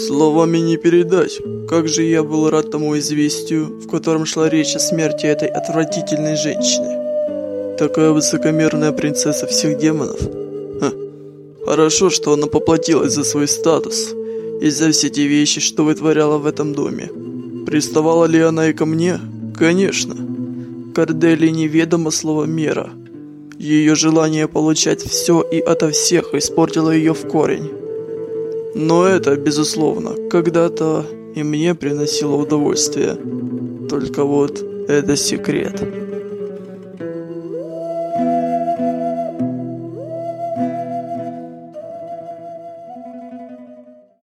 Словами не передать, как же я был рад тому известию, в котором шла речь о смерти этой отвратительной женщины. Такая высокомерная принцесса всех демонов. Хорошо, что она поплатилась за свой статус и за все те вещи, что вытворяла в этом доме. Приставала ли она и ко мне? Конечно. Корделии неведомо слово «мера». Ее желание получать все и ото всех испортило ее в корень. Но это, безусловно, когда-то и мне приносило удовольствие. Только вот это секрет.